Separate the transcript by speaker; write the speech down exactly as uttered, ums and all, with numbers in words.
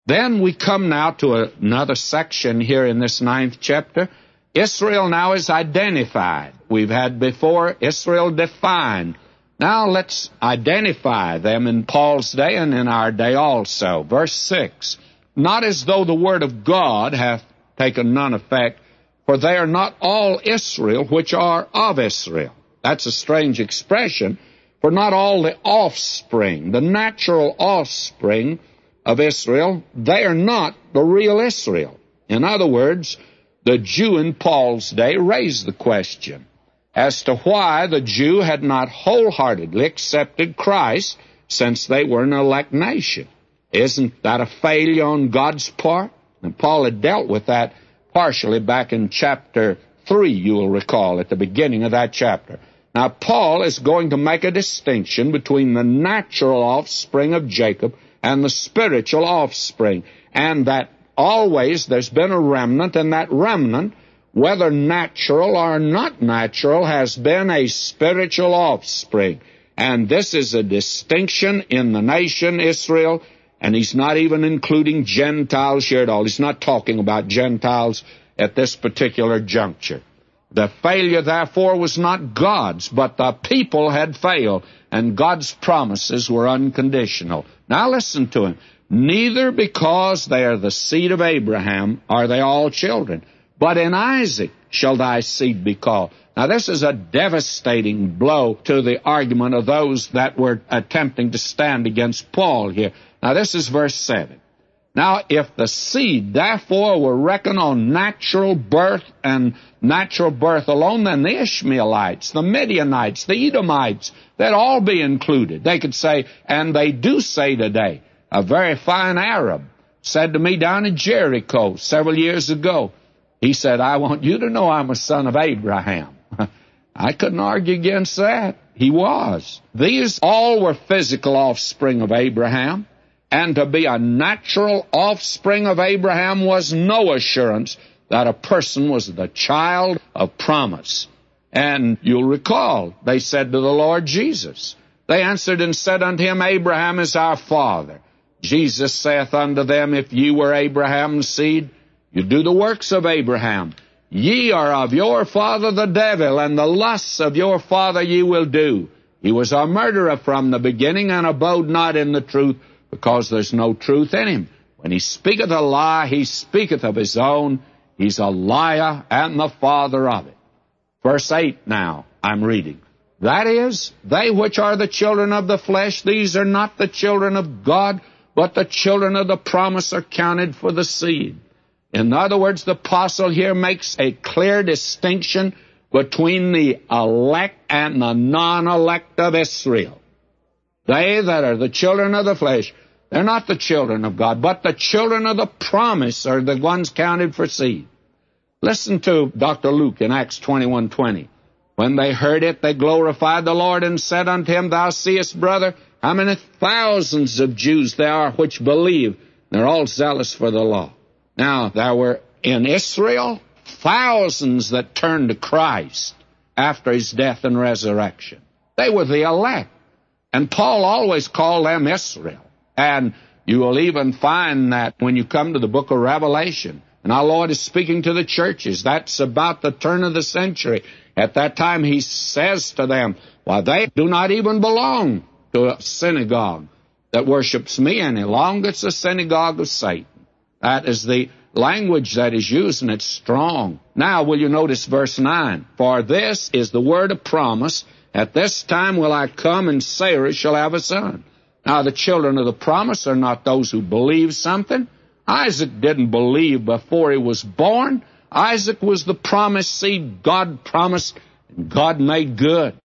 Speaker 1: Then we come now to another section here in this ninth chapter. Israel now is identified. We've had before Israel defined. Now let's identify them in Paul's day and in our day also. Verse six, not as though the word of God hath taken none effect, for they are not all Israel which are of Israel. That's a strange expression, for not all the offspring, the natural offspring of Israel, they are not the real Israel. In other words, the Jew in Paul's day raised the question as to why the Jew had not wholeheartedly accepted Christ since they were an elect nation. Isn't that a failure on God's part? And Paul had dealt with that partially back in chapter three, you will recall, at the beginning of that chapter. Now, Paul is going to make a distinction between the natural offspring of Jacob and the spiritual offspring, and that always there's been a remnant, and that remnant, whether natural or not natural, has been a spiritual offspring. And this is a distinction in the nation Israel, and he's not even including Gentiles here at all. He's not talking about Gentiles at this particular juncture. The failure, therefore, was not God's, but the people had failed, and God's promises were unconditional. Now listen to him. Neither because they are the seed of Abraham are they all children, but in Isaac shall thy seed be called. Now this is a devastating blow to the argument of those that were attempting to stand against Paul here. Now this is verse seven. Now, if the seed, therefore, were reckoned on natural birth and natural birth alone, then the Ishmaelites, the Midianites, the Edomites, they'd all be included. They could say, and they do say today, a very fine Arab said to me down in Jericho several years ago, he said, I want you to know I'm a son of Abraham. I couldn't argue against that. He was. These all were physical offspring of Abraham. And to be a natural offspring of Abraham was no assurance that a person was the child of promise. And you'll recall, they said to the Lord Jesus, they answered and said unto him, Abraham is our father. Jesus saith unto them, if ye were Abraham's seed, you do the works of Abraham. Ye are of your father the devil, and the lusts of your father ye will do. He was a murderer from the beginning, and abode not in the truth, because there's no truth in him. When he speaketh a lie, he speaketh of his own. He's a liar and the father of it. Verse eight now, I'm reading. That is, they which are the children of the flesh, these are not the children of God, but the children of the promise are counted for the seed. In other words, the apostle here makes a clear distinction between the elect and the non-elect of Israel. They that are the children of the flesh, they're not the children of God, but the children of the promise are the ones counted for seed. Listen to Doctor Luke in Acts twenty-one twenty. When they heard it, they glorified the Lord and said unto him, Thou seest, brother, how many thousands of Jews there are which believe. They're all zealous for the law. Now, there were in Israel thousands that turned to Christ after his death and resurrection. They were the elect. And Paul always called them Israel. And you will even find that when you come to the book of Revelation, and our Lord is speaking to the churches, that's about the turn of the century. At that time he says to them, well, they do not even belong to a synagogue that worships me any longer. It's a synagogue of Satan. That is the language that is used, and it's strong. Now, will you notice verse nine? For this is the word of promise. At this time will I come, and Sarah shall have a son. Now, the children of the promise are not those who believe something. Isaac didn't believe before he was born. Isaac was the promised seed God promised, and God made good.